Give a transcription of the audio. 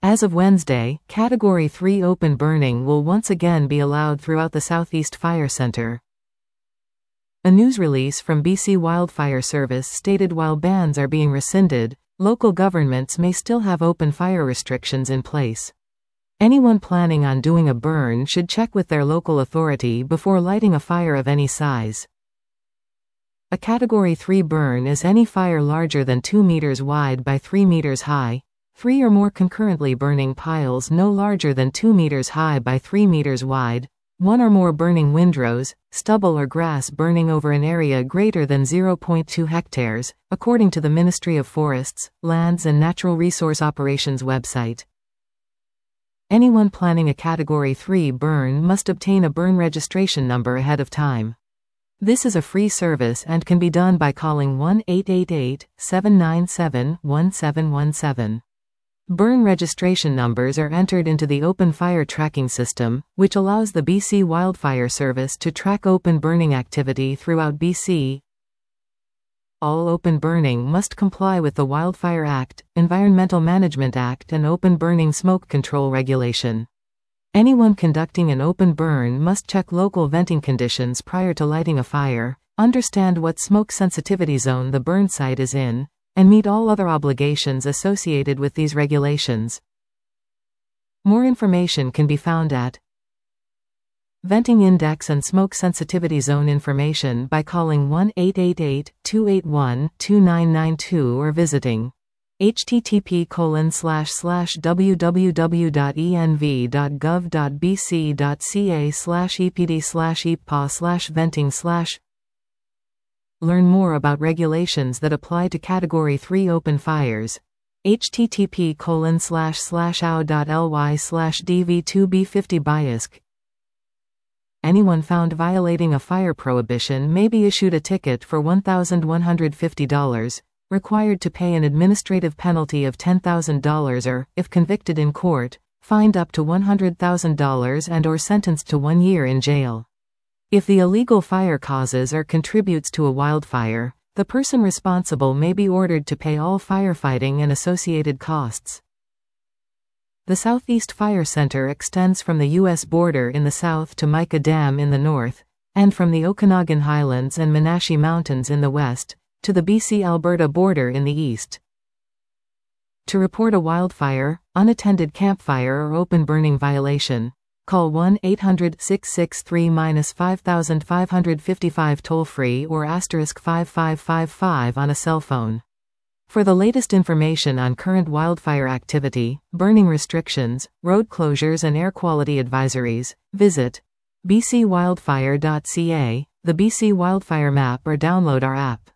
As of Wednesday, Category 3 open burning will once again be allowed throughout the Southeast Fire Centre. A news release from BC Wildfire Service stated while bans are being rescinded, local governments may still have open fire restrictions in place. Anyone planning on doing a burn should check with their local authority before lighting a fire of any size. A Category 3 burn is any fire larger than 2 meters wide by 3 meters high, 3 or more concurrently burning piles no larger than 2 meters high by 3 meters wide, 1 or more burning windrows, stubble or grass burning over an area greater than 0.2 hectares, according to the Ministry of Forests, Lands and Natural Resource Operations website. Anyone planning a Category 3 burn must obtain a burn registration number ahead of time. This is a free service and can be done by calling 1-888-797-1717. Burn registration numbers are entered into the Open Fire Tracking System, which allows the BC Wildfire Service to track open burning activity throughout BC. All open burning must comply with the Wildfire Act, Environmental Management Act and Open Burning Smoke Control Regulation. Anyone conducting an open burn must check local venting conditions prior to lighting a fire, understand what smoke sensitivity zone the burn site is in, and meet all other obligations associated with these regulations. More information can be found at Venting Index and Smoke Sensitivity Zone information by calling 1-888-281-2992 or visiting http://www.env.gov.bc.ca/epd/eppa/venting/. Learn more about regulations that apply to Category 3 open fires. http://ao.ly/dv2b50biasc. Anyone found violating a fire prohibition may be issued a ticket for $1,150, required to pay an administrative penalty of $10,000 or, if convicted in court, fined up to $100,000 and/or sentenced to 1 year in jail. If the illegal fire causes or contributes to a wildfire, the person responsible may be ordered to pay all firefighting and associated costs. The Southeast Fire Centre extends from the U.S. border in the south to Mica Dam in the north, and from the Okanagan Highlands and Menashe Mountains in the west, to the BC-Alberta border in the east. To report a wildfire, unattended campfire or open burning violation, call 1-800-663-5555 toll-free or *5555 on a cell phone. For the latest information on current wildfire activity, burning restrictions, road closures and air quality advisories, visit bcwildfire.ca, the BC Wildfire Map or download our app.